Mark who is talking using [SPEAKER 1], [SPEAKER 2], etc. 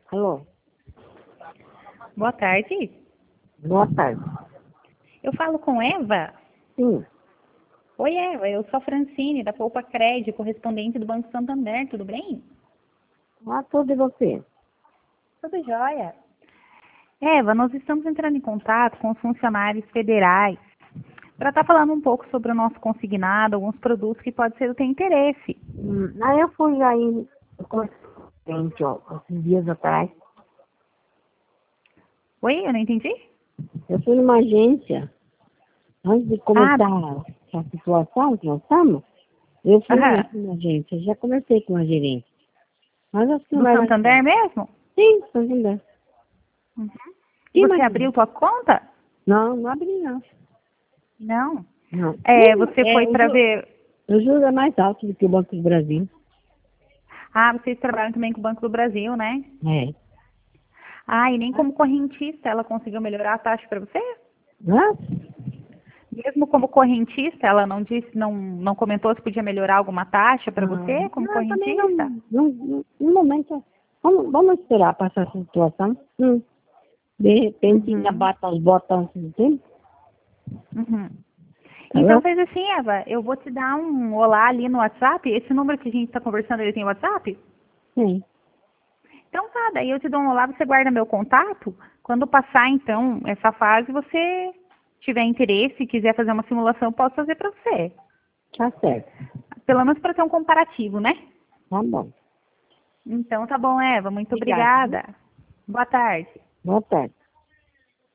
[SPEAKER 1] Alô?
[SPEAKER 2] Boa tarde.
[SPEAKER 1] Boa tarde.
[SPEAKER 2] Eu falo com Eva?
[SPEAKER 1] Sim.
[SPEAKER 2] Oi, Eva. Eu sou a Francine, da Poupa Cred, correspondente do Banco Santander. Tudo bem?
[SPEAKER 1] Tudo e você?
[SPEAKER 2] Tudo jóia. Eva, nós estamos entrando em contato com os funcionários federais para estar falando um pouco sobre o nosso consignado, alguns produtos que pode ser do teu interesse.
[SPEAKER 1] Aí eu fui aí, esses dias atrás.
[SPEAKER 2] Oi, eu não entendi?
[SPEAKER 1] Eu fui numa agência, antes de começar a situação que nós estamos, eu fui
[SPEAKER 2] Aham.
[SPEAKER 1] numa agência, já conversei com a gerente. Mas acho que não
[SPEAKER 2] Do
[SPEAKER 1] vai dar
[SPEAKER 2] Santander
[SPEAKER 1] certo.
[SPEAKER 2] mesmo?
[SPEAKER 1] Sim, Santander.
[SPEAKER 2] Uhum. E
[SPEAKER 1] Sim,
[SPEAKER 2] você
[SPEAKER 1] mas
[SPEAKER 2] abriu tua conta?
[SPEAKER 1] não abri não.
[SPEAKER 2] Não.
[SPEAKER 1] Não.
[SPEAKER 2] Você foi para ver...
[SPEAKER 1] O juros é mais alto do que o Banco do Brasil.
[SPEAKER 2] Vocês trabalham também com o Banco do Brasil, né?
[SPEAKER 1] É.
[SPEAKER 2] E nem como correntista ela conseguiu melhorar a taxa para você?
[SPEAKER 1] Hã?
[SPEAKER 2] Mesmo como correntista, ela não disse, não comentou se podia melhorar alguma taxa para você como
[SPEAKER 1] Também
[SPEAKER 2] correntista?
[SPEAKER 1] no momento, vamos esperar passar essa situação. De repente, ainda
[SPEAKER 2] Uhum.
[SPEAKER 1] bata os botões assim, entende?
[SPEAKER 2] Uhum.
[SPEAKER 1] Tá
[SPEAKER 2] Então
[SPEAKER 1] bom?
[SPEAKER 2] fez assim, Eva, eu vou te dar um olá ali no WhatsApp. Esse número que a gente está conversando, ele tem WhatsApp?
[SPEAKER 1] Sim.
[SPEAKER 2] Então tá, daí eu te dou um olá, você guarda meu contato. Quando passar então essa fase, você tiver interesse e quiser fazer uma simulação, eu posso fazer para você.
[SPEAKER 1] Tá certo.
[SPEAKER 2] Pelo menos para ter um comparativo, né?
[SPEAKER 1] Tá bom.
[SPEAKER 2] Então tá bom, Eva, muito
[SPEAKER 1] Obrigada, viu?
[SPEAKER 2] obrigada. Boa tarde.
[SPEAKER 1] Boa tarde.